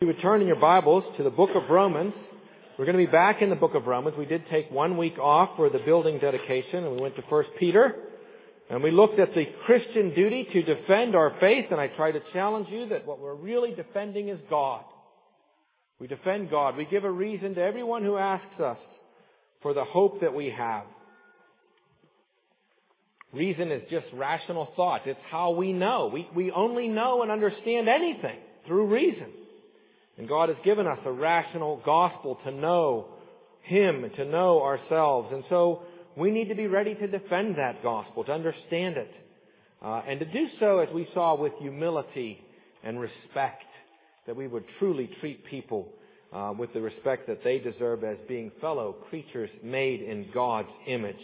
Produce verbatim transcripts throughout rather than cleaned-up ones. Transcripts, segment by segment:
You would turn in your Bibles to the book of Romans. We're going to be back in the book of Romans. We did take one week off for the building dedication, and we went to First Peter. And we looked at the Christian duty to defend our faith, and I try to challenge you that what we're really defending is God. We defend God. We give a reason to everyone who asks us for the hope that we have. Reason is just rational thought. It's how we know. We, we only know and understand anything through reason. And God has given us a rational gospel to know Him, to know ourselves. And so we need to be ready to defend that gospel, to understand it. Uh, and to do so, as we saw, with humility and respect, that we would truly treat people uh, with the respect that they deserve as being fellow creatures made in God's image.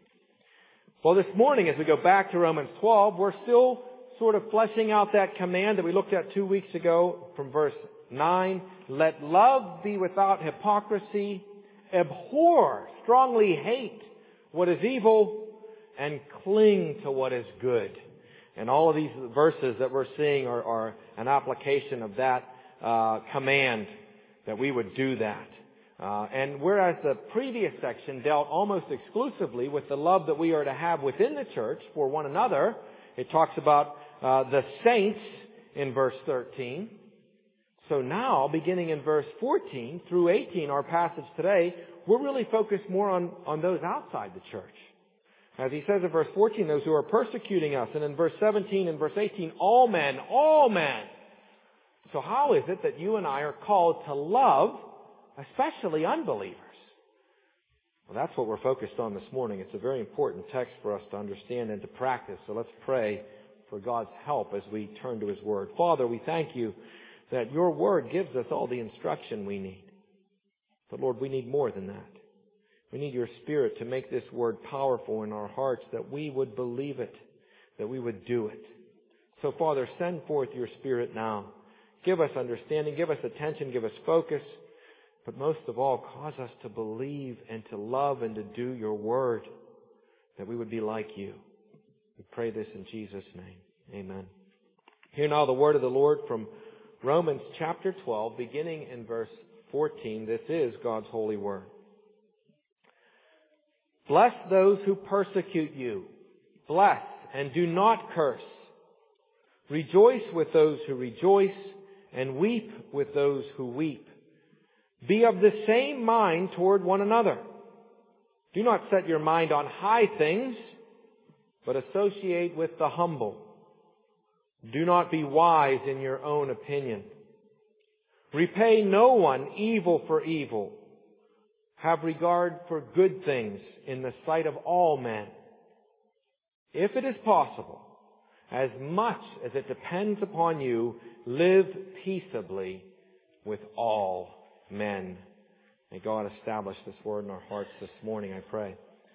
Well, this morning, as we go back to Romans twelve, we're still sort of fleshing out that command that we looked at two weeks ago from verse nine. Let love be without hypocrisy. Abhor, strongly hate what is evil, and cling to what is good. And all of these verses that we're seeing are, are an application of that uh, command, that we would do that. Uh, and whereas the previous section dealt almost exclusively with the love that we are to have within the church for one another, it talks about uh, the saints in verse thirteen. So now, beginning in verse fourteen through eighteen, our passage today, we're really focused more on, on those outside the church. As he says in verse fourteen, those who are persecuting us. And in verse seventeen and verse eighteen, all men, all men. So how is it that you and I are called to love, especially unbelievers? Well, that's what we're focused on this morning. It's a very important text for us to understand and to practice. So let's pray for God's help as we turn to His Word. Father, we thank You that Your Word gives us all the instruction we need. But Lord, we need more than that. We need Your Spirit to make this Word powerful in our hearts, that we would believe it, that we would do it. So Father, send forth Your Spirit now. Give us understanding, give us attention, give us focus. But most of all, cause us to believe and to love and to do Your Word, that we would be like You. We pray this in Jesus' name. Amen. Hear now the word of the Lord from Romans chapter twelve, beginning in verse fourteen. This is God's holy word. Bless those who persecute you. Bless and do not curse. Rejoice with those who rejoice, and weep with those who weep. Be of the same mind toward one another. Do not set your mind on high things, but associate with the humble. Do not be wise in your own opinion. Repay no one evil for evil. Have regard for good things in the sight of all men. If it is possible, as much as it depends upon you, live peaceably with all men. May God establish this word in our hearts this morning, I pray.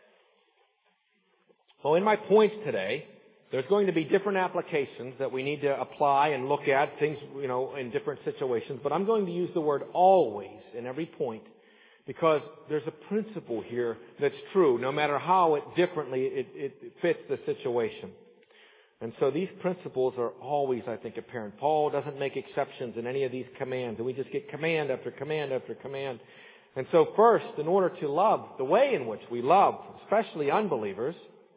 Well, in my points today, there's going to be different applications that we need to apply and look at, things, you know, in different situations. But I'm going to use the word always in every point, because there's a principle here that's true, no matter how it differently it, it fits the situation. And so these principles are always, I think, apparent. Paul doesn't make exceptions in any of these commands, and we just get command after command after command. And so first, in order to love, the way in which we love, especially unbelievers,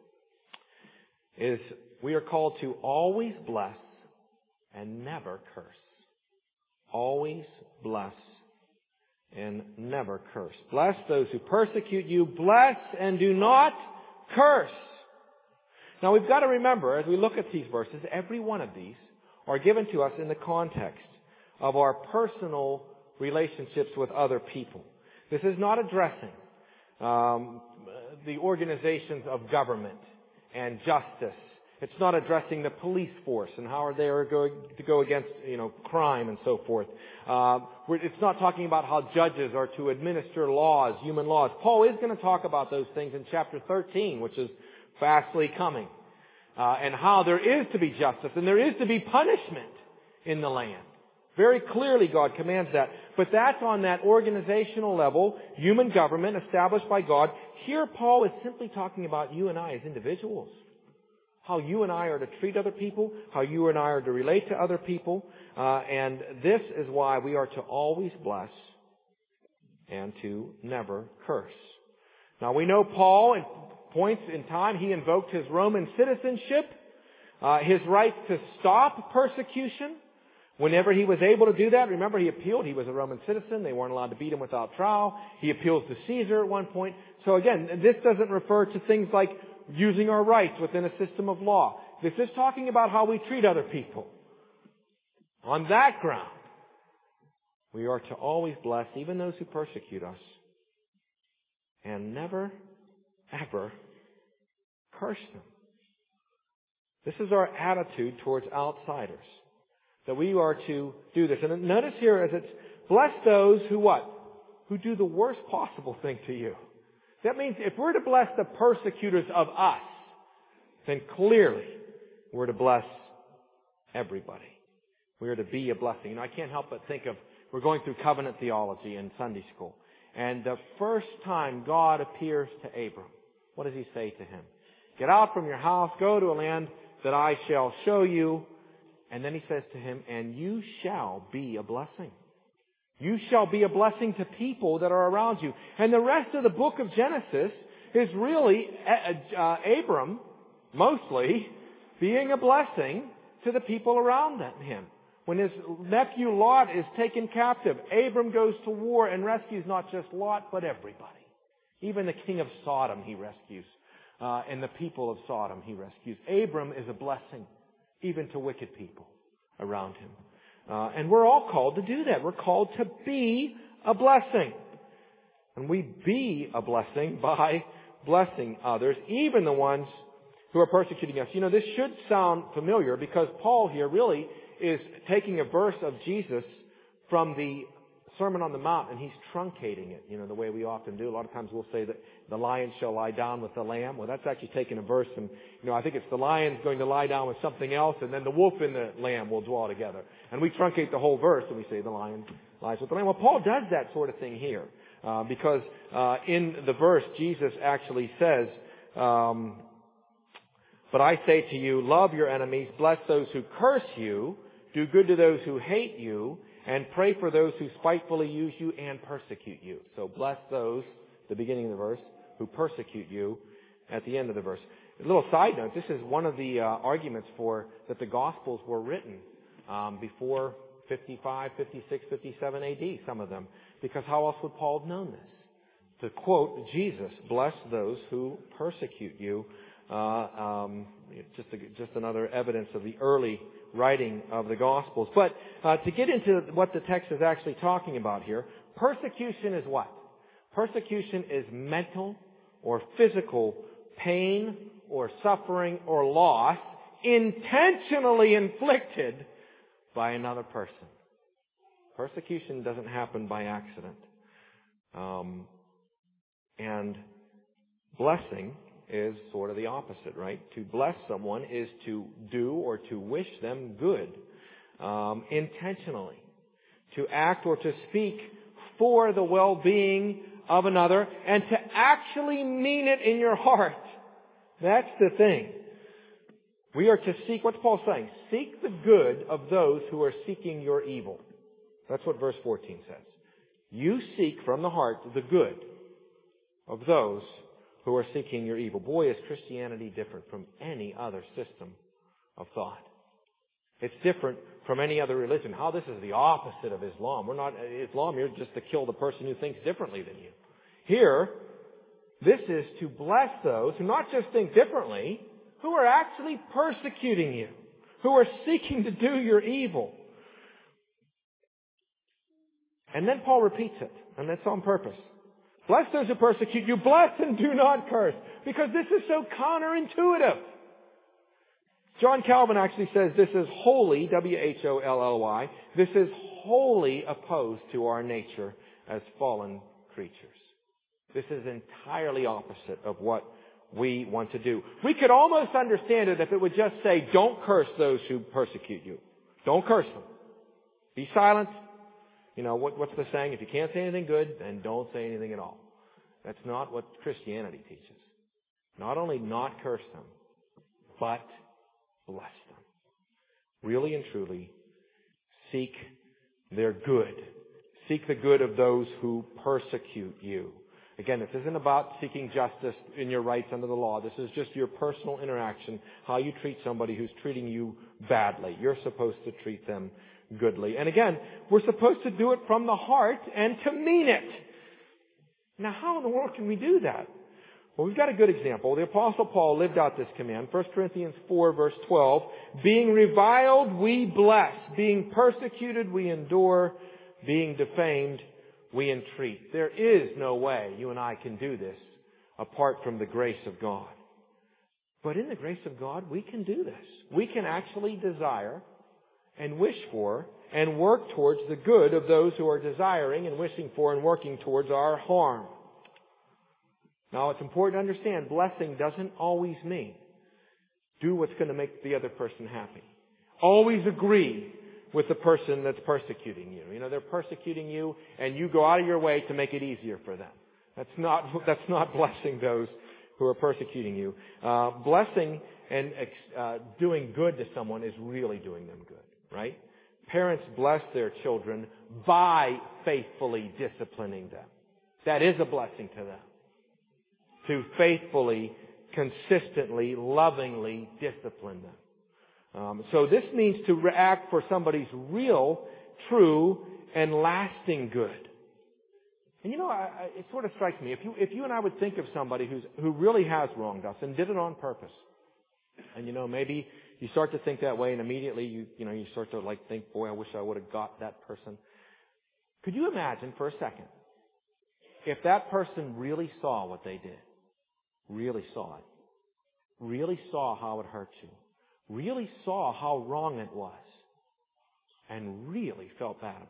is we are called to always bless and never curse. Always bless and never curse. Bless those who persecute you. Bless and do not curse. Now we've got to remember, as we look at these verses, every one of these are given to us in the context of our personal relationships with other people. This is not addressing um, the organizations of government and justice. It's not addressing the police force and how they are going to go against, you know, crime and so forth. Uh, it's not talking about how judges are to administer laws, human laws. Paul is going to talk about those things in chapter thirteen, which is fastly coming, uh, and how there is to be justice and there is to be punishment in the land. Very clearly God commands that. But that's on that organizational level, human government established by God. Here Paul is simply talking about you and I as individuals. how you and I are to treat other people, how you and I are to relate to other people. Uh, and this is why we are to always bless and to never curse. Now we know Paul, at points in time, he invoked his Roman citizenship, uh, his right to stop persecution. Whenever he was able to do that, remember he appealed. He was a Roman citizen. They weren't allowed to beat him without trial. He appeals to Caesar at one point. So again, this doesn't refer to things like using our rights within a system of law. This is talking about how we treat other people. On that ground, we are to always bless even those who persecute us and never, ever curse them. This is our attitude towards outsiders. That we are to do this. And notice here as it's bless those who what? Who do the worst possible thing to you. That means if we're to bless the persecutors of us, then clearly we're to bless everybody. We are to be a blessing. You know, I can't help but think of, we're going through covenant theology in Sunday school. And the first time God appears to Abram, what does he say to him? Get out from your house, go to a land that I shall show you. And then he says to him, and you shall be a blessing. You shall be a blessing to people that are around you. And the rest of the book of Genesis is really uh, uh, Abram, mostly, being a blessing to the people around him. When his nephew Lot is taken captive, Abram goes to war and rescues not just Lot, but everybody. Even the king of Sodom he rescues. Uh, and the people of Sodom he rescues. Abram is a blessing, even to wicked people around him. Uh, and we're all called to do that. We're called to be a blessing. And we be a blessing by blessing others, even the ones who are persecuting us. You know, this should sound familiar because Paul here really is taking a verse of Jesus from the Sermon on the Mount and he's truncating it, you know, the way we often do. A lot of times we'll say that the lion shall lie down with the lamb. Well, that's actually taking a verse and, you know, I think it's the lion's going to lie down with something else and then the wolf and the lamb will dwell together. And we truncate the whole verse and we say the lion lies with the lamb. Well, Paul does that sort of thing here uh, because uh, in the verse Jesus actually says, um, but I say to you, love your enemies, bless those who curse you, do good to those who hate you, and pray for those who spitefully use you and persecute you. So bless those, the beginning of the verse, who persecute you at the end of the verse. A little side note, this is one of the uh, arguments for that the Gospels were written um, before fifty-five, fifty-six, fifty-seven A D, some of them. Because how else would Paul have known this? To quote Jesus, bless those who persecute you. Uh, um, just, a, just another evidence of the early writing of the Gospels. But uh, to get into what the text is actually talking about here, persecution is what? Persecution is mental or physical pain or suffering or loss intentionally inflicted by another person. Persecution doesn't happen by accident. Um, and blessing is sort of the opposite, right? To bless someone is to do or to wish them good um, intentionally. To act or to speak for the well-being of another and to actually mean it in your heart. That's the thing. We are to seek, what's Paul saying? Seek the good of those who are seeking your evil. That's what verse fourteen says. You seek from the heart the good of those who are seeking your evil. Boy, is Christianity different from any other system of thought. It's different from any other religion. How this is the opposite of Islam. We're not, Islam, you're just to kill the person who thinks differently than you. Here, this is to bless those who not just think differently, who are actually persecuting you, who are seeking to do your evil. And then Paul repeats it, and that's on purpose. Bless those who persecute you. Bless and do not curse. Because this is so counterintuitive. John Calvin actually says this is wholly, W H O L L Y, this is wholly opposed to our nature as fallen creatures. This is entirely opposite of what we want to do. We could almost understand it if it would just say, don't curse those who persecute you. Don't curse them. Be silent. You know, what, what's the saying? If you can't say anything good, then don't say anything at all. That's not what Christianity teaches. Not only not curse them, but bless them. Really and truly, seek their good. Seek the good of those who persecute you. Again, this isn't about seeking justice in your rights under the law. This is just your personal interaction, how you treat somebody who's treating you badly. You're supposed to treat them goodly. And again, we're supposed to do it from the heart and to mean it. Now, how in the world can we do that? Well, we've got a good example. The Apostle Paul lived out this command. First Corinthians four, verse twelve. Being reviled, we bless. Being persecuted, we endure. Being defamed, we entreat. There is no way you and I can do this apart from the grace of God. But in the grace of God, we can do this. We can actually desire and wish for and work towards the good of those who are desiring and wishing for and working towards our harm. Now, it's important to understand, blessing doesn't always mean do what's going to make the other person happy. Always agree with the person that's persecuting you. You know, they're persecuting you and you go out of your way to make it easier for them. That's not, that's not blessing those who are persecuting you. Uh, blessing and uh, doing good to someone is really doing them good, right? Parents bless their children by faithfully disciplining them. That is a blessing to them. To faithfully, consistently, lovingly discipline them. Um, so this means to react for somebody's real, true, and lasting good. And you know, I, I, it sort of strikes me, if you if you and I would think of somebody who's who really has wronged us and did it on purpose, and you know, maybe you start to think that way, and immediately you you know you start to like think, boy, I wish I would have got that person. Could you imagine for a second if that person really saw what they did, really saw it, really saw how it hurt you, really saw how wrong it was, and really felt bad about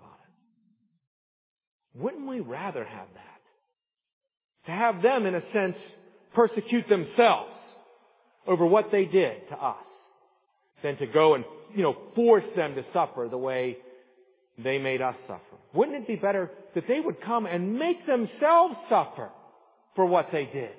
it? Wouldn't we rather have that? To have them, in a sense, persecute themselves over what they did to us, than to go and, you know, force them to suffer the way they made us suffer? Wouldn't it be better that they would come and make themselves suffer for what they did?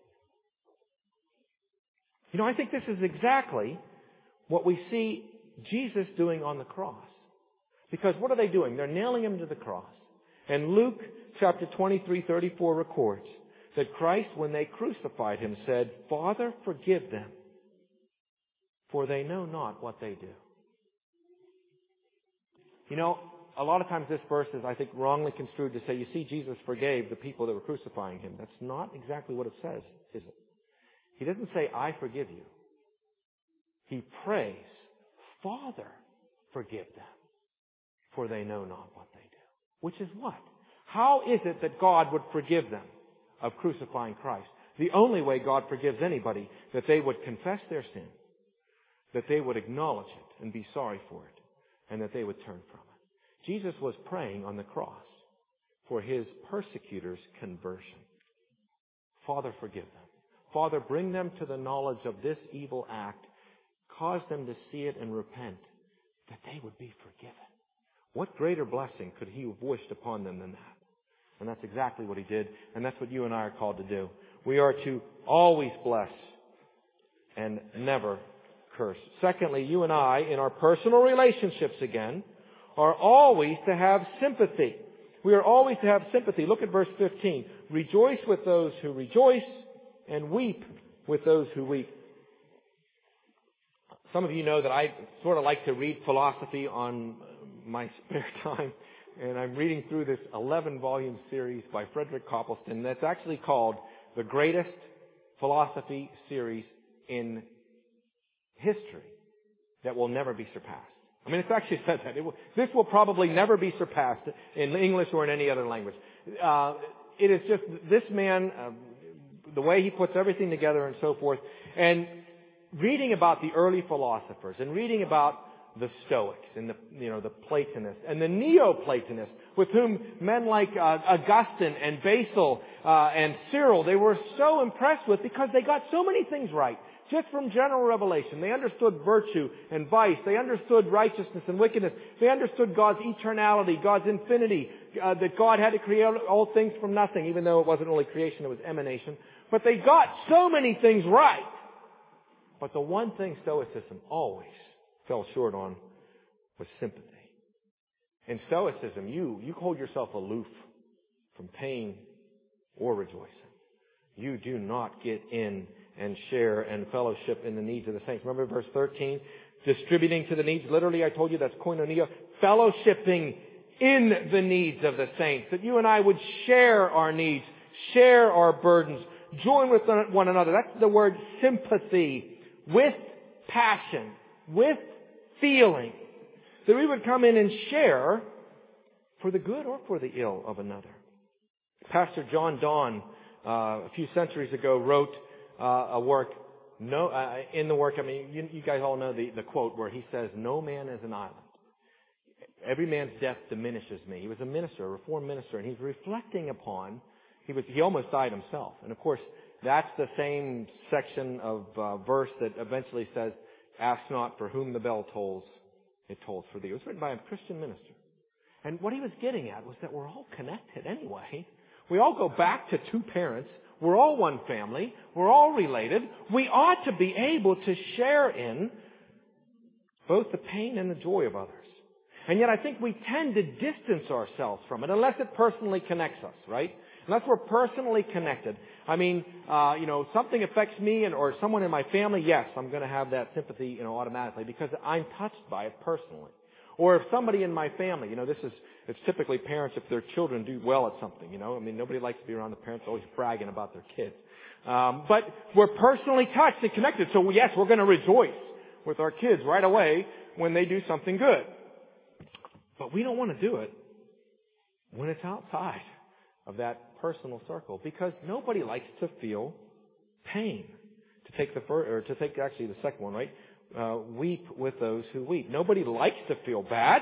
You know, I think this is exactly what we see Jesus doing on the cross. Because what are they doing? They're nailing him to the cross. And Luke chapter twenty-three, thirty-four records that Christ, when they crucified him, said, Father, forgive them, for they know not what they do. You know, a lot of times this verse is, I think, wrongly construed to say, you see, Jesus forgave the people that were crucifying him. That's not exactly what it says, is it? He doesn't say, I forgive you. He prays, Father, forgive them, for they know not what they do. Which is what? How is it that God would forgive them of crucifying Christ? The only way God forgives anybody, that they would confess their sin, that they would acknowledge it and be sorry for it, and that they would turn from it. Jesus was praying on the cross for his persecutors' conversion. Father, forgive them. Father, bring them to the knowledge of this evil act. Cause them to see it and repent, that they would be forgiven. What greater blessing could he have wished upon them than that? And that's exactly what he did, and that's what you and I are called to do. We are to always bless and never curse. Secondly, you and I, in our personal relationships again, are always to have sympathy. We are always to have sympathy. Look at verse fifteen. Rejoice with those who rejoice, and weep with those who weep. Some of you know that I sort of like to read philosophy on my spare time. And I'm reading through this eleven-volume series by Frederick Copleston that's actually called the greatest philosophy series in history that will never be surpassed. I mean, it's actually said that. It will, this will probably never be surpassed in English or in any other language. Uh, it is just this man, uh, the way he puts everything together and so forth. And reading about the early philosophers and reading about the Stoics and the, you know, the Platonists and the Neoplatonists, with whom men like uh, Augustine and Basil uh, and Cyril, they were so impressed with because they got so many things right. Just from general revelation. They understood virtue and vice. They understood righteousness and wickedness. They understood God's eternality, God's infinity, uh, that God had to create all things from nothing, even though it wasn't really creation, it was emanation. But they got so many things right But the one thing Stoicism always fell short on was sympathy. In Stoicism, you, you hold yourself aloof from pain or rejoicing. You do not get in and share and fellowship in the needs of the saints. Remember verse thirteen? Distributing to the needs. Literally, I told you that's koinonia. Fellowshipping in the needs of the saints. That you and I would share our needs, share our burdens, join with one another. That's the word sympathy. With passion. With feeling. That we would come in and share for the good or for the ill of another. Pastor John Donne, uh, a few centuries ago, wrote uh, a work, no, uh, in the work, I mean, you, you guys all know the, the quote where he says, "No man is an island. Every man's death diminishes me." He was a minister, a reformed minister, and he's reflecting upon, he was, he almost died himself. And of course, that's the same section of uh, verse that eventually says, "Ask not for whom the bell tolls, it tolls for thee." It was written by a Christian minister. And what he was getting at was that we're all connected anyway. We all go back to two parents. We're all one family. We're all related. We ought to be able to share in both the pain and the joy of others. And yet I think we tend to distance ourselves from it unless it personally connects us, right? Unless we're personally connected. I mean, uh, you know, something affects me and or someone in my family, yes, I'm going to have that sympathy, you know, automatically because I'm touched by it personally. Or if somebody in my family, you know, this is, it's typically parents if their children do well at something, you know. I mean, nobody likes to be around the parents always bragging about their kids. Um, but we're personally touched and connected. So yes, we're going to rejoice with our kids right away when they do something good. But we don't want to do it when it's outside of that personal circle because nobody likes to feel pain. To take the first, or to take actually the second one, right? Uh, weep with those who weep. Nobody likes to feel bad.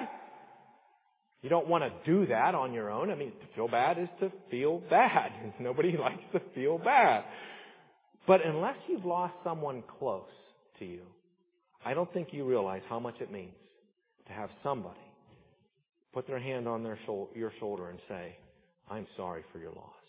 You don't want to do that on your own. I mean, to feel bad is to feel bad. Nobody likes to feel bad. But unless you've lost someone close to you, I don't think you realize how much it means to have somebody put their hand on their shoulder, your shoulder and say, "I'm sorry for your loss."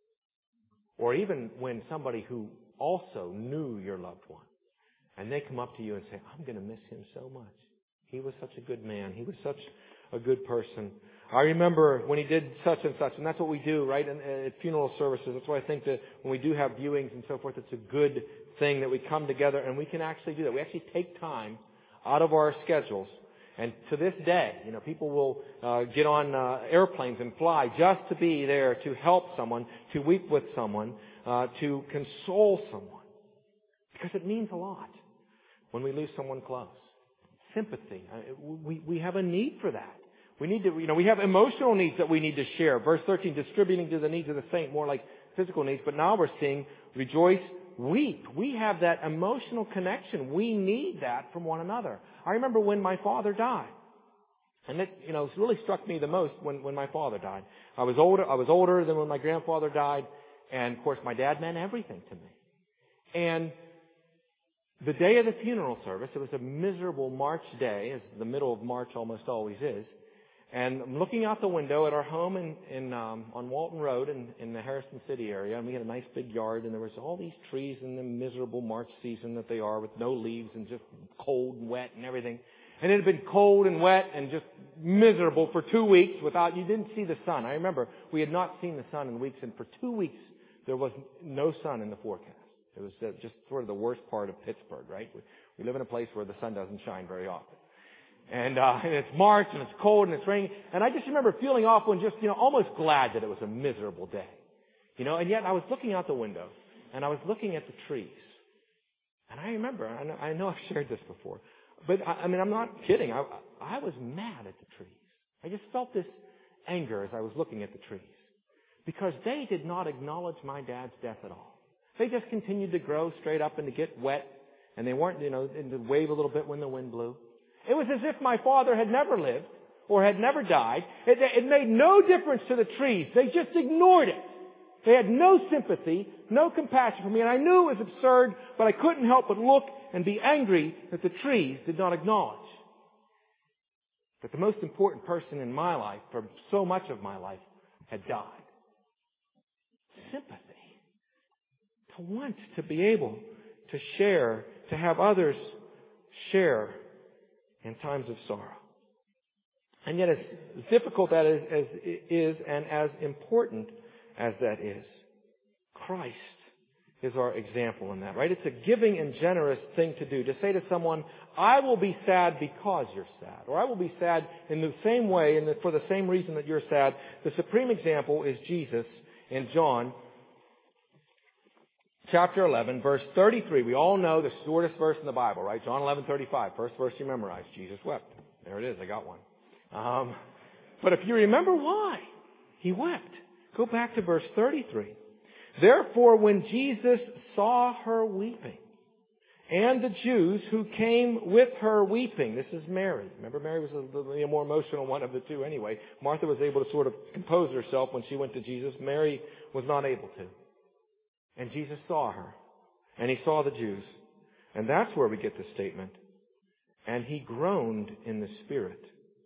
Or even when somebody who also knew your loved one, and they come up to you and say, "I'm going to miss him so much. He was such a good man. He was such a good person. I remember when he did such and such." And that's what we do, right, in, at funeral services. That's why I think that when we do have viewings and so forth, it's a good thing that we come together and we can actually do that. We actually take time out of our schedules. And to this day, you know, people will uh, get on uh, airplanes and fly just to be there to help someone, to weep with someone, uh, to console someone. Because it means a lot when we lose someone close. Sympathy. Uh, we, we have a need for that. We need to, you know, we have emotional needs that we need to share. Verse thirteen, distributing to the needs of the saint, more like physical needs. But now we're seeing rejoice, weep. We have that emotional connection. We need that from one another. I remember when my father died. And it, you know, it really struck me the most when, when my father died. I was older, I was older than when my grandfather died. And of course my dad meant everything to me. And the day of the funeral service, it was a miserable March day, as the middle of March almost always is. And I'm looking out the window at our home in, in um, on Walton Road in, in the Harrison City area, and we had a nice big yard, and there was all these trees in the miserable March season that they are, with no leaves and just cold and wet and everything. And it had been cold and wet and just miserable for two weeks without, you didn't see the sun. I remember we had not seen the sun in weeks, and for two weeks there was no sun in the forecast. It was uh, just sort of the worst part of Pittsburgh, right? We, we live in a place where the sun doesn't shine very often. And, uh, and it's March and it's cold and it's raining. And I just remember feeling awful and just, you know, almost glad that it was a miserable day. You know, and yet I was looking out the window and I was looking at the trees. And I remember, I know, I know I've shared this before, but I, I mean, I'm not kidding. I, I was mad at the trees. I just felt this anger as I was looking at the trees because they did not acknowledge my dad's death at all. They just continued to grow straight up and to get wet, and they weren't, you know, and to wave a little bit when the wind blew. It was as if my father had never lived or had never died. It, it made no difference to the trees. They just ignored it. They had no sympathy, no compassion for me, and I knew it was absurd, but I couldn't help but look and be angry that the trees did not acknowledge that the most important person in my life, for so much of my life, had died. Sympathy. To want to be able to share to have others share in times of sorrow. And yet as difficult that is, as is and as important as that is, Christ is our example in that, right? It's a giving and generous thing to do. To say to someone, I will be sad because you're sad, or I will be sad in the same way and for the same reason that you're sad. The supreme example is Jesus in John chapter eleven, verse thirty-three. We all know the shortest verse in the Bible, right? John eleven thirty-five. First verse you memorize. Jesus wept. There it is. I got one. Um, but if you remember why he wept, go back to verse thirty-three. Therefore, when Jesus saw her weeping, and the Jews who came with her weeping, this is Mary. Remember, Mary was the more emotional one of the two anyway. Martha was able to sort of compose herself when she went to Jesus. Mary was not able to. And Jesus saw her, and he saw the Jews. And that's where we get the statement, and he groaned in the spirit,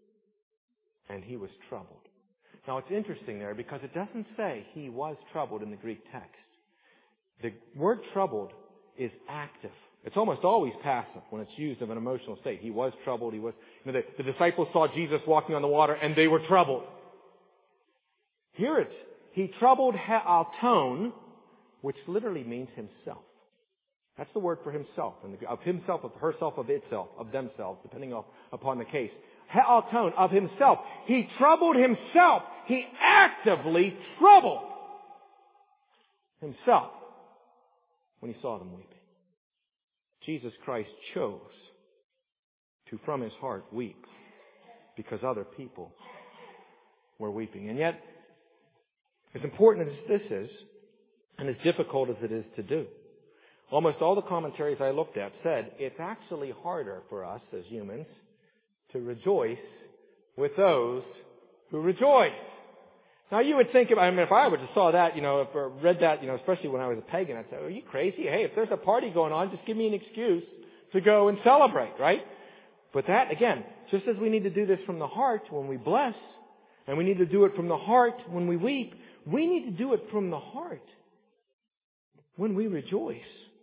and he was troubled. Now it's interesting there because it doesn't say he was troubled in the Greek text. The word troubled is active. It's almost always passive when it's used of an emotional state. He was troubled. He was, you know, the, the disciples saw Jesus walking on the water and they were troubled. Here it's, he troubled ha'alton, which literally means himself. That's the word for himself, and of himself, of herself, of itself, of themselves, depending upon the case. Ha'alton, of himself. He troubled himself. He actively troubled himself when he saw them weeping. Jesus Christ chose to, from his heart, weep because other people were weeping. And yet, as important as this is, and as difficult as it is to do, almost all the commentaries I looked at said it's actually harder for us as humans to rejoice with those who rejoice. Now you would think, I mean, if I would have saw that, you know, if I read that, you know, especially when I was a pagan, I'd say, are you crazy? Hey, if there's a party going on, just give me an excuse to go and celebrate, right? But that, again, just as we need to do this from the heart when we bless, and we need to do it from the heart when we weep, we need to do it from the heart when we rejoice.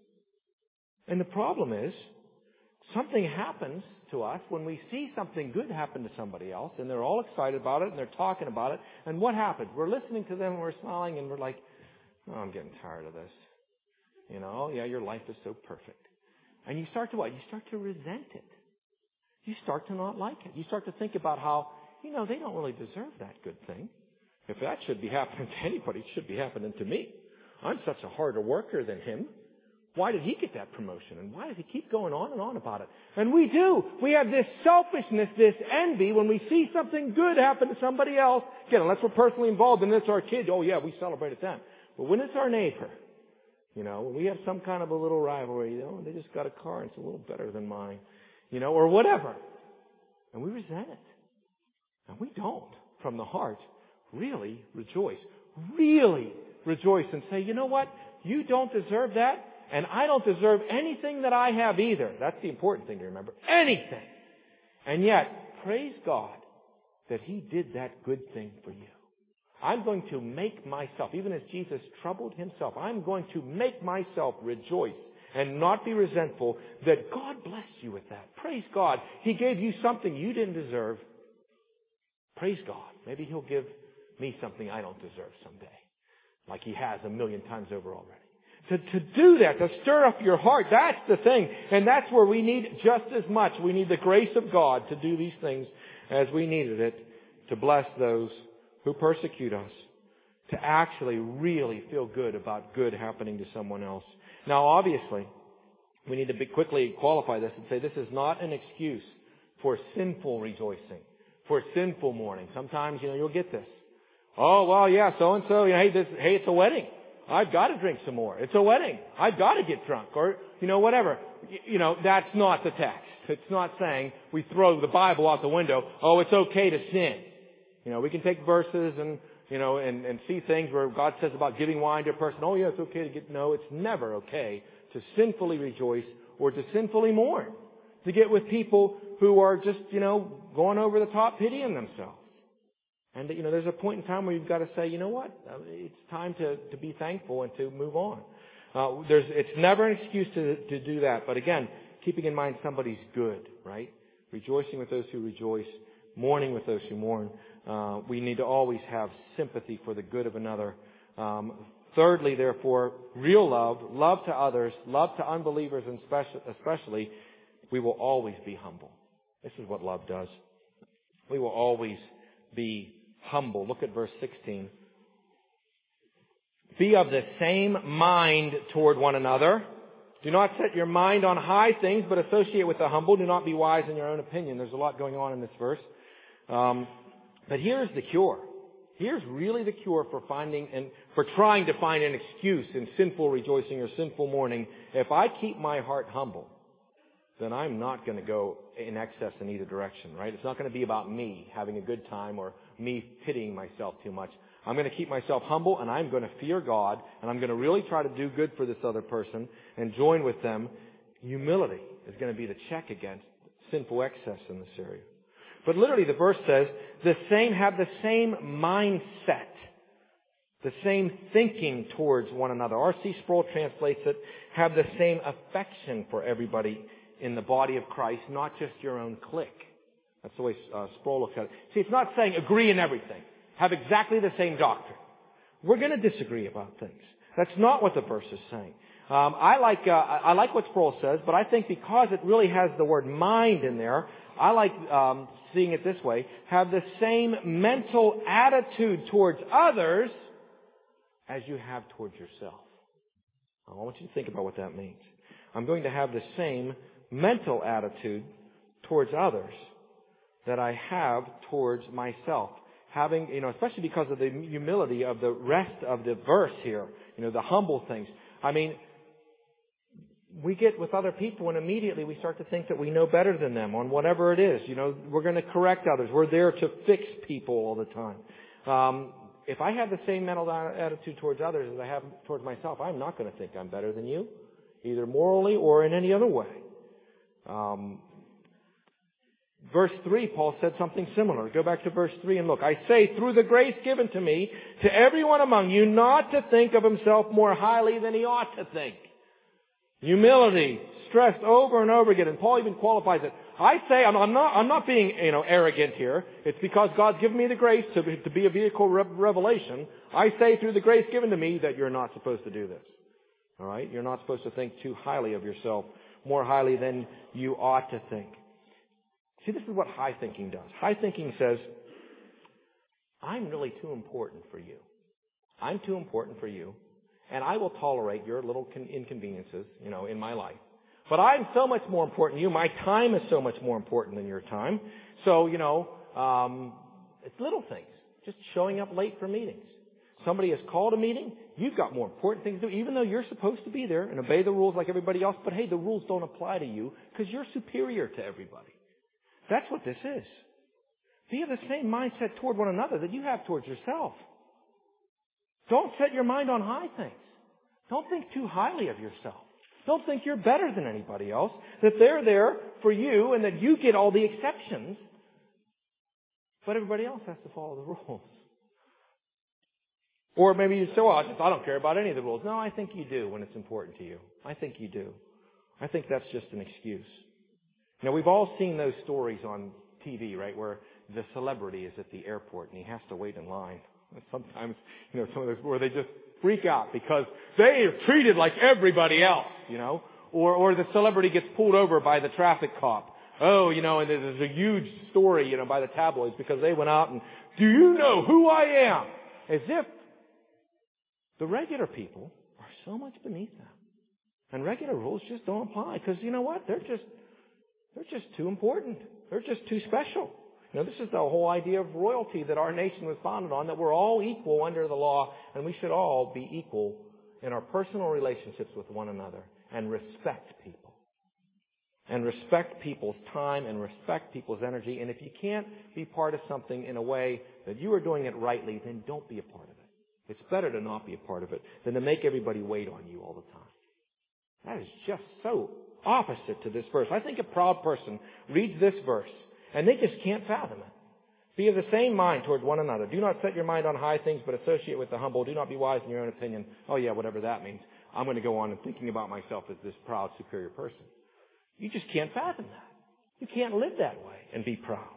And the problem is, something happens to us when we see something good happen to somebody else, and they're all excited about it, and they're talking about it, and what happens? We're listening to them, and we're smiling, and we're like, oh, I'm getting tired of this. You know, yeah, your life is so perfect. And you start to what? You start to resent it. You start to not like it. You start to think about how, you know, they don't really deserve that good thing. If that should be happening to anybody, it should be happening to me. I'm such a harder worker than him. Why did he get that promotion? And why does he keep going on and on about it? And we do. We have this selfishness, this envy when we see something good happen to somebody else. Again, unless we're personally involved and it's our kids, oh yeah, we celebrate it then. But when it's our neighbor, you know, when we have some kind of a little rivalry, you know, they just got a car and it's a little better than mine, you know, or whatever. And we resent it. And we don't, from the heart, really rejoice. Really rejoice and say, you know what? You don't deserve that. And I don't deserve anything that I have either. That's the important thing to remember. Anything. And yet, praise God that he did that good thing for you. I'm going to make myself, even as Jesus troubled himself, I'm going to make myself rejoice and not be resentful that God blessed you with that. Praise God. He gave you something you didn't deserve. Praise God. Maybe he'll give me something I don't deserve someday. Like he has a million times over already. To, to do that, to stir up your heart, that's the thing. And that's where we need just as much. We need the grace of God to do these things as we needed it to bless those who persecute us. To actually really feel good about good happening to someone else. Now obviously, we need to be quickly qualify this and say this is not an excuse for sinful rejoicing, for sinful mourning. Sometimes, you know, you'll get this. Oh, well, yeah, so-and-so, you know, hey, this, hey, it's a wedding. I've got to drink some more. It's a wedding. I've got to get drunk. Or, you know, whatever. You, you know, that's not the text. It's not saying we throw the Bible out the window. Oh, it's okay to sin. You know, we can take verses and, you know, and, and see things where God says about giving wine to a person. Oh, yeah, it's okay to get... No, it's never okay to sinfully rejoice or to sinfully mourn. To get with people who are just, you know, going over the top, pitying themselves. And, you know, there's a point in time where you've got to say, you know what? It's time to, to be thankful and to move on. Uh, there's, it's never an excuse to, to do that. But again, keeping in mind somebody's good, right? Rejoicing with those who rejoice, mourning with those who mourn. Uh, we need to always have sympathy for the good of another. Um, thirdly, therefore, real love, love to others, love to unbelievers and special, especially, we will always be humble. This is what love does. We will always be humble. Look at verse sixteen. Be of the same mind toward one another. Do not set your mind on high things, but associate with the humble. Do not be wise in your own opinion. There's a lot going on in this verse. Um, but here's the cure. Here's really the cure for finding and for trying to find an excuse in sinful rejoicing or sinful mourning. If I keep my heart humble, then I'm not going to go in excess in either direction, right? It's not going to be about me having a good time or me pitying myself too much. I'm going to keep myself humble, and I'm going to fear God, and I'm going to really try to do good for this other person and join with them. Humility is going to be the check against sinful excess in this area. But literally the verse says, the same, have the same mindset, the same thinking towards one another. R C Sproul translates it, have the same affection for everybody in the body of Christ, not just your own clique. That's the way uh, Sproul looks at it. See, it's not saying agree in everything. Have exactly the same doctrine. We're going to disagree about things. That's not what the verse is saying. Um, I like uh, I like what Sproul says, but I think because it really has the word mind in there, I like um, seeing it this way: have the same mental attitude towards others as you have towards yourself. I want you to think about what that means. I'm going to have the same mental attitude towards others that I have towards myself. Having, you know, especially because of the humility of the rest of the verse here, you know, the humble things. I mean, we get with other people and immediately we start to think that we know better than them on whatever it is. You know, we're going to correct others. We're there to fix people all the time. Um, if I have the same mental attitude towards others as I have towards myself, I'm not going to think I'm better than you, either morally or in any other way. Um, Verse three, Paul said something similar. Go back to verse three and look. I say, through the grace given to me, to everyone among you, not to think of himself more highly than he ought to think. Humility, stressed over and over again. And Paul even qualifies it. I say, I'm, I'm not, I'm not being, you know, arrogant here. It's because God's given me the grace to, to be a vehicle of revelation. I say, through the grace given to me, that you're not supposed to do this. All right? You're not supposed to think too highly of yourself, more highly than you ought to think. See, this is what high thinking does. High thinking says, I'm really too important for you. I'm too important for you, and I will tolerate your little inconveniences, you know, in my life. But I'm so much more important than you. My time is so much more important than your time. So, you know, um, it's little things. Just showing up late for meetings. Somebody has called a meeting. You've got more important things to do, even though you're supposed to be there and obey the rules like everybody else. But hey, the rules don't apply to you because you're superior to everybody. That's what this is. Be of the same mindset toward one another that you have towards yourself. Don't set your mind on high things. Don't think too highly of yourself. Don't think you're better than anybody else, that they're there for you and that you get all the exceptions, but everybody else has to follow the rules. Or maybe you say, well, I just, I don't care about any of the rules. No, I think you do when it's important to you. I think you do. I think that's just an excuse. Now, we've all seen those stories on T V, right, where the celebrity is at the airport and he has to wait in line. Sometimes, you know, some of those where they just freak out because they are treated like everybody else, you know. Or, or the celebrity gets pulled over by the traffic cop. Oh, you know, and there's a huge story, you know, by the tabloids because they went out and, do you know who I am? As if the regular people are so much beneath them. And regular rules just don't apply because, you know what, they're just... They're just too important. They're just too special. You know, this is the whole idea of royalty that our nation was founded on, that we're all equal under the law, and we should all be equal in our personal relationships with one another and respect people. And respect people's time and respect people's energy. And if you can't be part of something in a way that you are doing it rightly, then don't be a part of it. It's better to not be a part of it than to make everybody wait on you all the time. That is just so opposite to this verse. I think a proud person reads this verse and they just can't fathom it. Be of the same mind towards one another. Do not set your mind on high things, but associate with the humble. Do not be wise in your own opinion. Oh yeah, whatever that means. I'm going to go on and thinking about myself as this proud, superior person. You just can't fathom that. You can't live that way and be proud.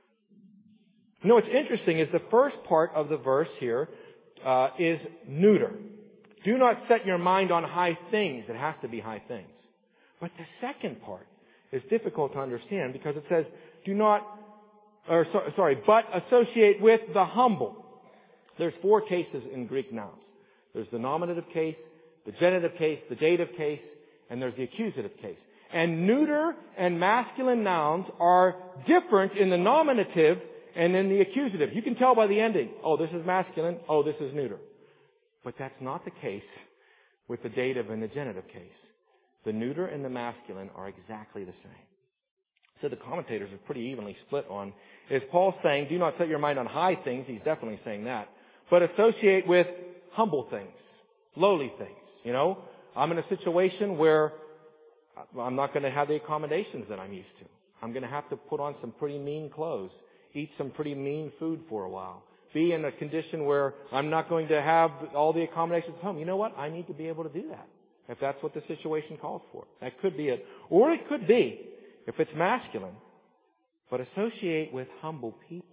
You know what's interesting is the first part of the verse here uh, is neuter. Do not set your mind on high things. It has to be high things. But the second part is difficult to understand because it says, do not, or so, sorry, but associate with the humble. There's four cases in Greek nouns. There's the nominative case, the genitive case, the dative case, and there's the accusative case. And neuter and masculine nouns are different in the nominative and in the accusative. You can tell by the ending, oh, this is masculine, oh, this is neuter. But that's not the case with the dative and the genitive case. The neuter and the masculine are exactly the same. So the commentators are pretty evenly split on, is Paul saying, do not set your mind on high things, he's definitely saying that, but associate with humble things, lowly things. You know, I'm in a situation where I'm not going to have the accommodations that I'm used to. I'm going to have to put on some pretty mean clothes, eat some pretty mean food for a while, be in a condition where I'm not going to have all the accommodations at home. You know what? I need to be able to do that if that's what the situation calls for. That could be it. Or it could be, if it's masculine, but associate with humble people.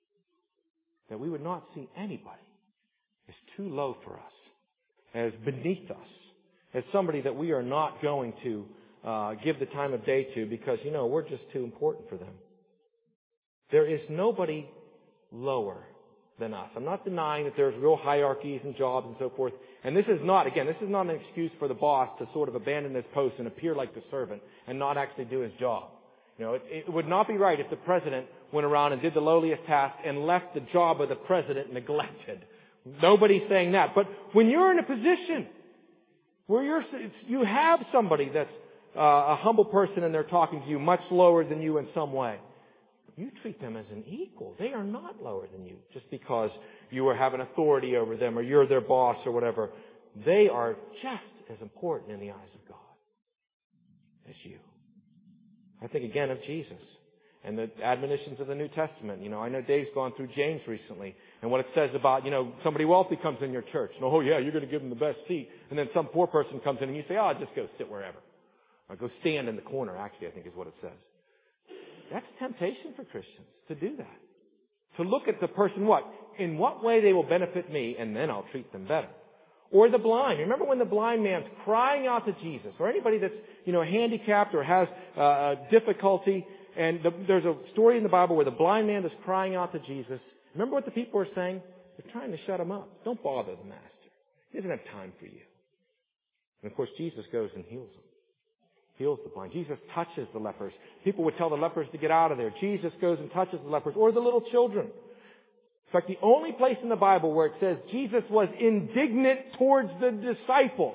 That we would not see anybody as too low for us, as beneath us, as somebody that we are not going to uh, give the time of day to because, you know, we're just too important for them. There is nobody lower than us. I'm not denying that there's real hierarchies and jobs and so forth. And this is not, again, this is not an excuse for the boss to sort of abandon his post and appear like the servant and not actually do his job. You know, it, it would not be right if the president went around and did the lowliest task and left the job of the president neglected. Nobody's saying that. But when you're in a position where you're, you have somebody that's uh, a humble person and they're talking to you much lower than you in some way, you treat them as an equal. They are not lower than you just because you are having authority over them or you're their boss or whatever. They are just as important in the eyes of God as you. I think again of Jesus and the admonitions of the New Testament. You know, I know Dave's gone through James recently and what it says about, you know, somebody wealthy comes in your church. And, oh yeah, you're going to give them the best seat. And then some poor person comes in and you say, oh, just go sit wherever. Or go stand in the corner, actually, I think is what it says. That's temptation for Christians to do that. To look at the person, what? In what way they will benefit me, and then I'll treat them better. Or the blind. Remember when the blind man's crying out to Jesus, or anybody that's, you know, handicapped or has uh, difficulty, and the, there's a story in the Bible where the blind man is crying out to Jesus. Remember what the people are saying? They're trying to shut him up. Don't bother the master. He doesn't have time for you. And of course, Jesus goes and heals him. Heals the blind. Jesus touches the lepers. People would tell the lepers to get out of there. Jesus goes and touches the lepers. Or the little children. In fact, the only place in the Bible where it says Jesus was indignant towards the disciples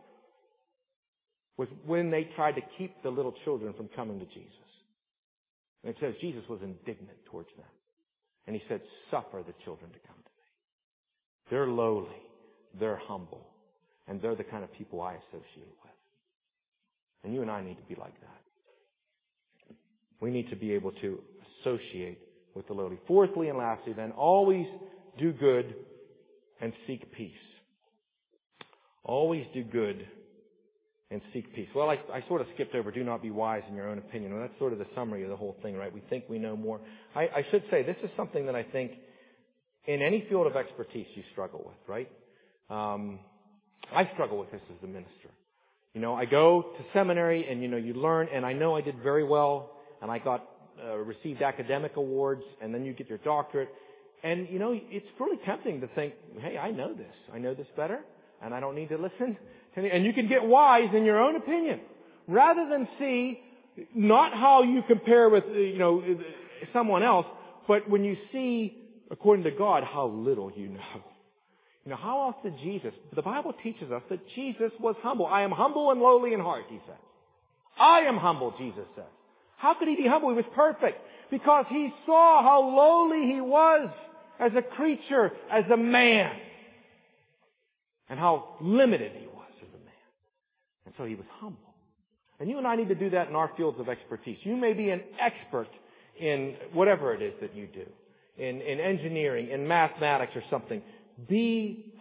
was when they tried to keep the little children from coming to Jesus. And it says Jesus was indignant towards them. And he said, suffer the children to come to me. They're lowly. They're humble. And they're the kind of people I associate with. And you and I need to be like that. We need to be able to associate with the lowly. Fourthly and lastly, then, always do good and seek peace. Always do good and seek peace. Well, I, I sort of skipped over do not be wise in your own opinion. Well, that's sort of the summary of the whole thing, right? We think we know more. I, I should say this is something that I think in any field of expertise you struggle with, right? Um, I struggle with this as a minister. You know, I go to seminary and, you know, you learn, and I know I did very well, and I got, uh, received academic awards, and then you get your doctorate. And, you know, it's really tempting to think, hey, I know this. I know this better, and I don't need to listen to any, and you can get wise in your own opinion. Rather than see not how you compare with, you know, someone else, but when you see, according to God, how little you know. You know, how else did Jesus, the Bible teaches us that Jesus was humble. I am humble and lowly in heart, he says. I am humble, Jesus says. How could he be humble? He was perfect. Because he saw how lowly he was as a creature, as a man. And how limited he was as a man. And so he was humble. And you and I need to do that in our fields of expertise. You may be an expert in whatever it is that you do. In, in engineering, in mathematics or something. Be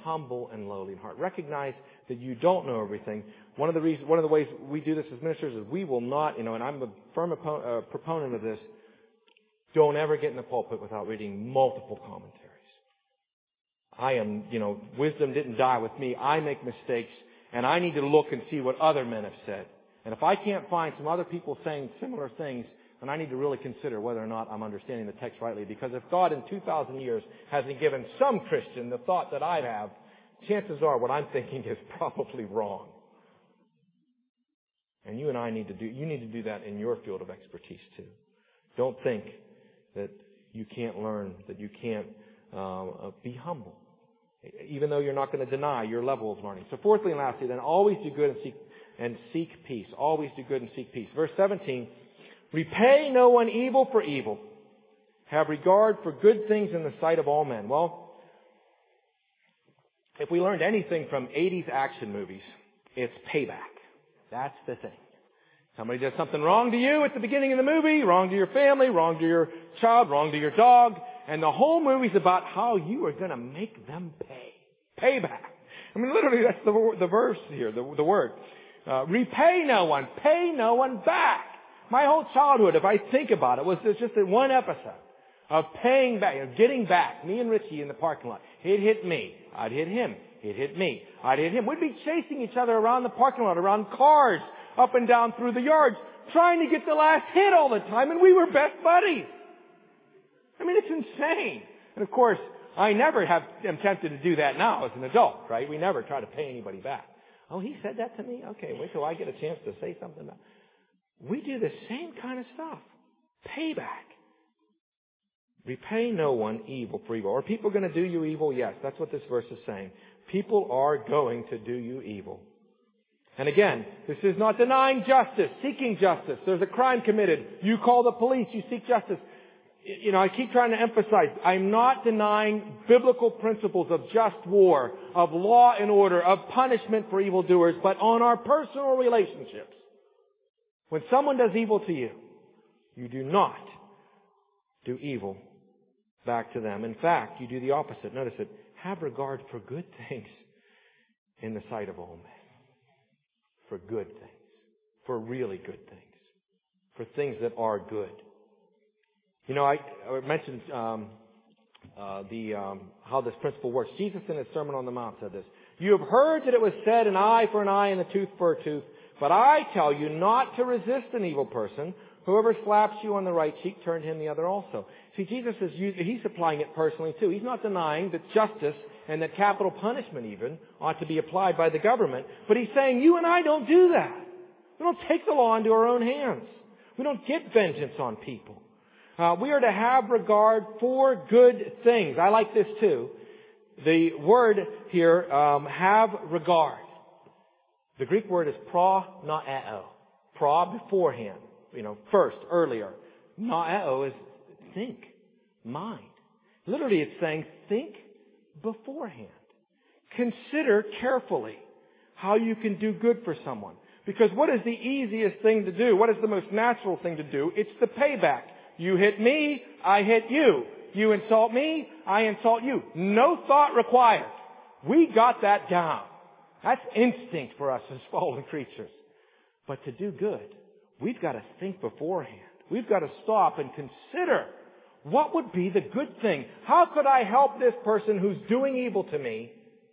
humble and lowly in heart. Recognize that you don't know everything. One of the reasons, one of the ways we do this as ministers is we will not, you know, and I'm a firm oppo- uh, proponent of this, don't ever get in the pulpit without reading multiple commentaries. I am, you know, wisdom didn't die with me. I make mistakes, and I need to look and see what other men have said. And if I can't find some other people saying similar things, then I need to really consider whether or not I'm understanding the text rightly. Because if God in two thousand years hasn't given some Christian the thought that I have, chances are what I'm thinking is probably wrong. And you and I need to do, you need to do that in your field of expertise too. Don't think that you can't learn, that you can't uh, be humble. Even though you're not going to deny your level of learning. So fourthly and lastly, then always do good and seek and seek peace. Always do good and seek peace. Verse seventeen, repay no one evil for evil. Have regard for good things in the sight of all men. Well, if we learned anything from eighties action movies, it's payback. That's the thing. Somebody does something wrong to you at the beginning of the movie, wrong to your family, wrong to your child, wrong to your dog, and the whole movie's about how you are going to make them pay. Payback. I mean, literally, that's the, the verse here, the, the word. Uh, repay no one, pay no one back. My whole childhood, if I think about it, was just in one episode of paying back, you know, getting back. Me and Richie in the parking lot. He'd hit me. I'd hit him. He'd hit me. I'd hit him. We'd be chasing each other around the parking lot, around cars, up and down through the yards, trying to get the last hit all the time, and we were best buddies. I mean, it's insane. And of course, I never have, am tempted to do that now as an adult, right? We never try to pay anybody back. Oh, he said that to me? Okay, wait till I get a chance to say something about it. We do the same kind of stuff. Payback. Repay no one evil for evil. Are people going to do you evil? Yes, that's what this verse is saying. People are going to do you evil. And again, this is not denying justice, seeking justice. There's a crime committed. You call the police, you seek justice. You know, I keep trying to emphasize, I'm not denying biblical principles of just war, of law and order, of punishment for evildoers, but on our personal relationships. When someone does evil to you, you do not do evil back to them. In fact, you do the opposite. Notice it. Have regard for good things in the sight of all men. For good things. For really good things. For things that are good. You know, I, I mentioned um, uh, the um, how this principle works. Jesus in his Sermon on the Mount said this. You have heard that it was said, an eye for an eye and a tooth for a tooth. But I tell you not to resist an evil person. Whoever slaps you on the right cheek, turn him the other also. See, Jesus is using, he's applying it personally too. He's not denying that justice and that capital punishment even ought to be applied by the government. But he's saying you and I don't do that. We don't take the law into our own hands. We don't get vengeance on people. Uh, we are to have regard for good things. I like this too. The word here, um, have regard. The Greek word is pro-noeo. Pro, beforehand. You know, first, earlier. Noeo is think, mind. Literally it's saying think beforehand. Consider carefully how you can do good for someone. Because what is the easiest thing to do? What is the most natural thing to do? It's the payback. You hit me, I hit you. You insult me, I insult you. No thought required. We got that down. That's instinct for us as fallen creatures. But to do good, we've got to think beforehand. We've got to stop and consider what would be the good thing. How could I help this person who's doing evil to me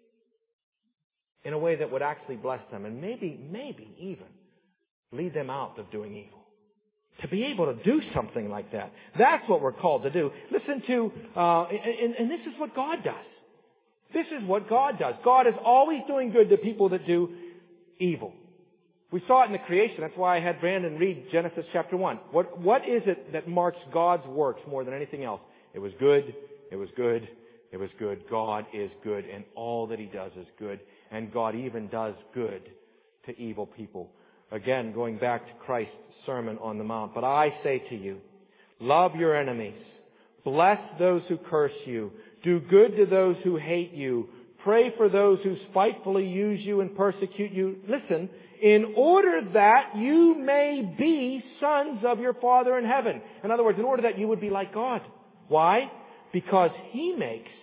in a way that would actually bless them and maybe, maybe even lead them out of doing evil? To be able to do something like that. That's what we're called to do. Listen to, uh, and, and this is what God does. This is what God does. God is always doing good to people that do evil. We saw it in the creation. That's why I had Brandon read Genesis chapter one. What, what is it that marks God's works more than anything else? It was good. It was good. It was good. God is good, and all that He does is good. And God even does good to evil people. Again, going back to Christ's Sermon on the Mount. But I say to you, love your enemies. Bless those who curse you. Do good to those who hate you. Pray for those who spitefully use you and persecute you. Listen, in order that you may be sons of your Father in heaven. In other words, in order that you would be like God. Why? Because He makes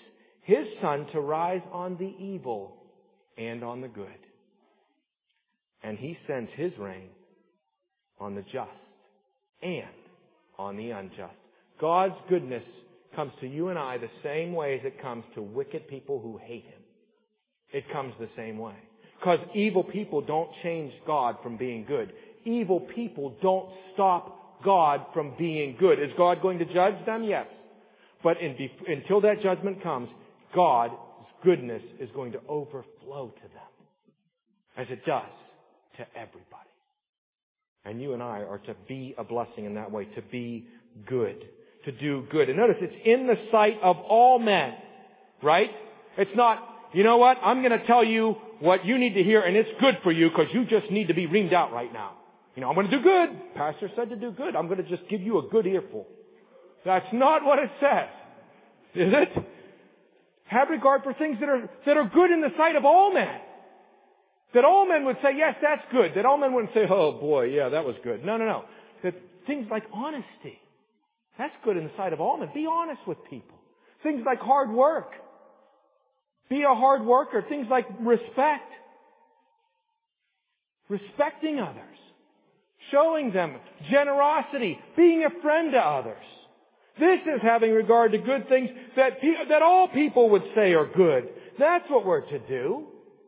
His sun to rise on the evil and on the good. And He sends His rain on the just and on the unjust. God's goodness comes to you and I the same way as it comes to wicked people who hate Him. It comes the same way. Because evil people don't change God from being good. Evil people don't stop God from being good. Is God going to judge them? Yes. But in, until that judgment comes, God's goodness is going to overflow to them. As it does to everybody. And you and I are to be a blessing in that way. To be good. To do good. And notice, it's in the sight of all men. Right? It's not, you know what, I'm going to tell you what you need to hear and it's good for you because you just need to be reamed out right now. You know, I'm going to do good. Pastor said to do good. I'm going to just give you a good earful. That's not what it says. Is it? Have regard for things that are, that are good in the sight of all men. That all men would say, yes, that's good. That all men wouldn't say, oh boy, yeah, that was good. No, no, no. That things like honesty. That's good in the sight of all men. Be honest with people. Things like hard work. Be a hard worker. Things like respect. Respecting others. Showing them generosity. Being a friend to others. This is having regard to good things that, pe- that all people would say are good. That's what we're to do.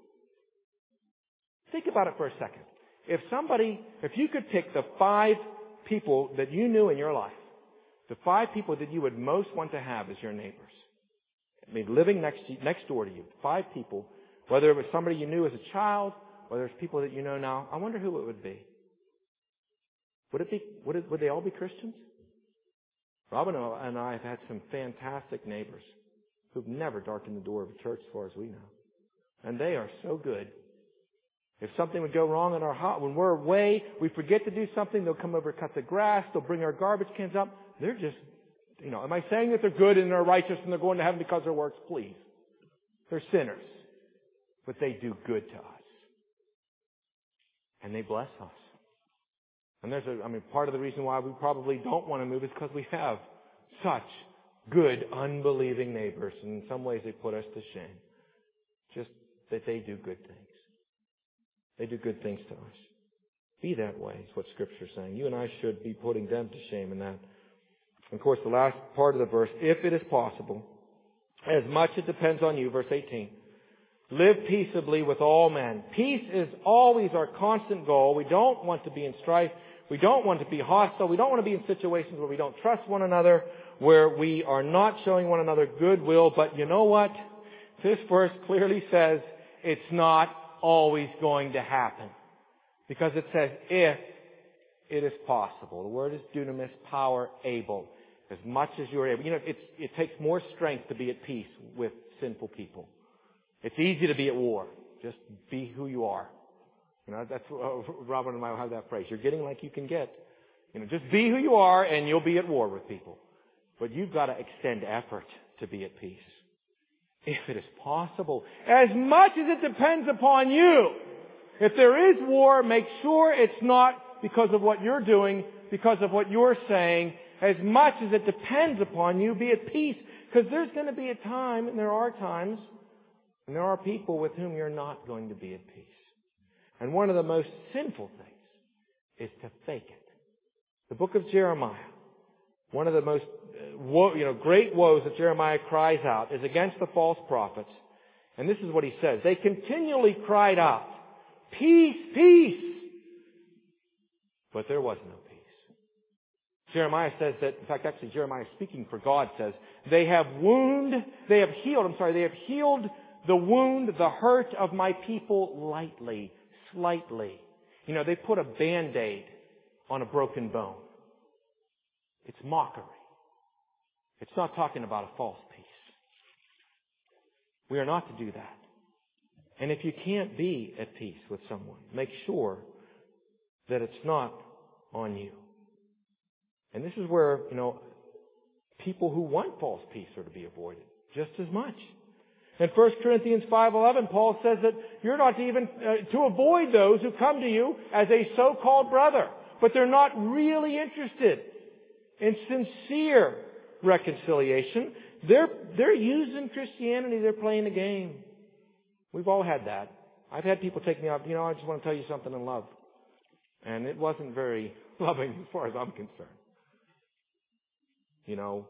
Think about it for a second. If somebody, if you could pick the five people that you knew in your life, the five people that you would most want to have as your neighbors, I mean, living next to, next door to you, five people, whether it was somebody you knew as a child, whether it's people that you know now, I wonder who it would be. Would it be, would it, would they all be Christians? Robin and I have had some fantastic neighbors who've never darkened the door of a church as far as we know. And they are so good. If something would go wrong in our house, when we're away, we forget to do something, they'll come over, cut the grass, they'll bring our garbage cans up. They're just, you know, am I saying that they're good and they're righteous and they're going to heaven because of their works? Please. They're sinners. But they do good to us. And they bless us. And there's a, I mean, part of the reason why we probably don't want to move is because we have such good, unbelieving neighbors. And in some ways they put us to shame. Just that they do good things. They do good things to us. Be that way is what Scripture is saying. You and I should be putting them to shame in that. And of course, the last part of the verse, if it is possible, as much it depends on you, verse eighteen, live peaceably with all men. Peace is always our constant goal. We don't want to be in strife. We don't want to be hostile. We don't want to be in situations where we don't trust one another, where we are not showing one another goodwill. But you know what? This verse clearly says it's not always going to happen. Because it says, if it is possible. The word is dunamis, power, able. As much as you're able. You know, it's, it takes more strength to be at peace with sinful people. It's easy to be at war. Just be who you are. You know, that's, uh, Robert and I will have that phrase. You're getting like you can get. You know, just be who you are and you'll be at war with people. But you've got to extend effort to be at peace. If it is possible. As much as it depends upon you. If there is war, make sure it's not because of what you're doing, because of what you're saying. As much as it depends upon you, be at peace. Because there's going to be a time, and there are times, and there are people with whom you're not going to be at peace. And one of the most sinful things is to fake it. The book of Jeremiah, one of the most woe, you know, great woes that Jeremiah cries out is against the false prophets. And this is what he says. They continually cried out, peace, peace. But there was no peace. Jeremiah says that, in fact, actually Jeremiah speaking for God says, they have wound, they have healed, I'm sorry, they have healed the wound, the hurt of my people lightly, slightly. You know, they put a Band-Aid on a broken bone. It's mockery. It's not talking about a false peace. We are not to do that. And if you can't be at peace with someone, make sure that it's not on you. And this is where, you know, people who want false peace are to be avoided just as much. In First Corinthians five eleven, Paul says that you're not to even uh, to avoid those who come to you as a so-called brother, but they're not really interested in sincere reconciliation. They're they're using Christianity. They're playing a game. We've all had that. I've had people take me out, you know, I just want to tell you something in love. And it wasn't very loving as far as I'm concerned. You know,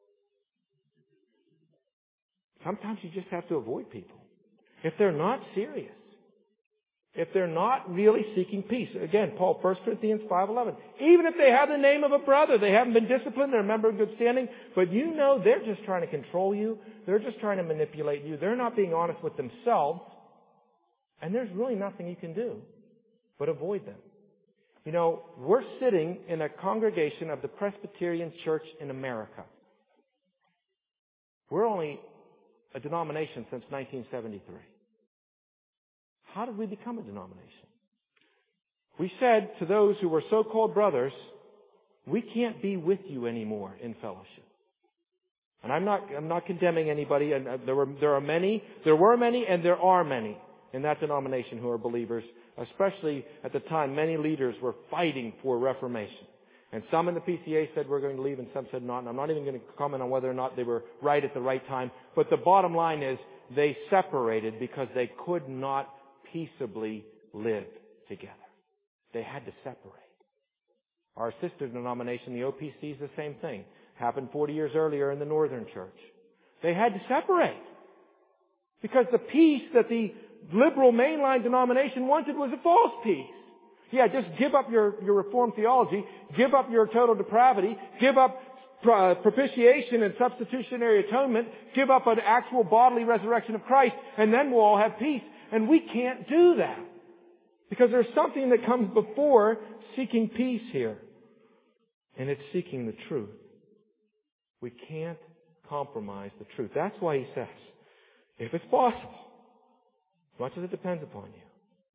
sometimes you just have to avoid people. If they're not serious. If they're not really seeking peace. Again, Paul, First Corinthians five eleven. Even if they have the name of a brother, they haven't been disciplined, they're a member of good standing, but you know they're just trying to control you. They're just trying to manipulate you. They're not being honest with themselves. And there's really nothing you can do but avoid them. You know, we're sitting in a congregation of the Presbyterian Church in America. We're only a denomination since nineteen seventy-three. How did we become a denomination? We said to those who were so-called brothers, we can't be with you anymore in fellowship. And I'm not, I'm not condemning anybody. And there were, there are many, there were many, and there are many in that denomination who are believers. Especially at the time, many leaders were fighting for reformation. And some in the P C A said we're going to leave, and some said not. And I'm not even going to comment on whether or not they were right at the right time. But the bottom line is they separated because they could not peaceably live together. They had to separate. Our sister denomination, the O P C, is the same thing. Happened forty years earlier in the Northern Church. They had to separate. Because the peace that the liberal mainline denomination wanted was a false peace. Yeah, just give up your, your Reformed theology, give up your total depravity, give up uh, propitiation and substitutionary atonement, give up an actual bodily resurrection of Christ, and then we'll all have peace. And we can't do that. Because there's something that comes before seeking peace here. And it's seeking the truth. We can't compromise the truth. That's why he says, if it's possible, as much as it depends upon you,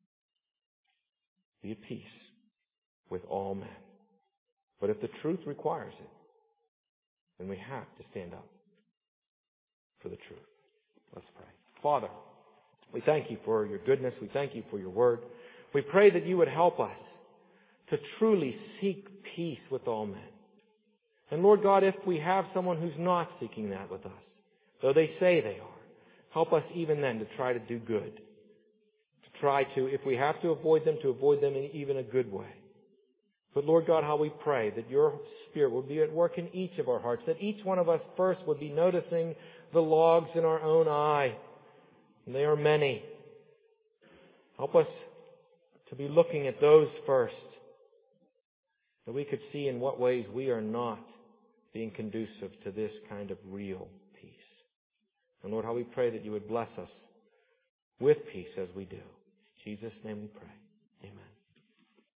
be at peace with all men. But if the truth requires it, then we have to stand up for the truth. Let's pray. Father, we thank you for your goodness. We thank you for your word. We pray that you would help us to truly seek peace with all men. And Lord God, if we have someone who's not seeking that with us, though they say they are, help us even then to try to do good. To try to, if we have to avoid them, to avoid them in even a good way. But Lord God, how we pray that your Spirit will be at work in each of our hearts, that each one of us first would be noticing the logs in our own eye. And they are many. Help us to be looking at those first, that we could see in what ways we are not being conducive to this kind of real peace. And Lord, how we pray that you would bless us with peace as we do. In Jesus' name we pray. Amen.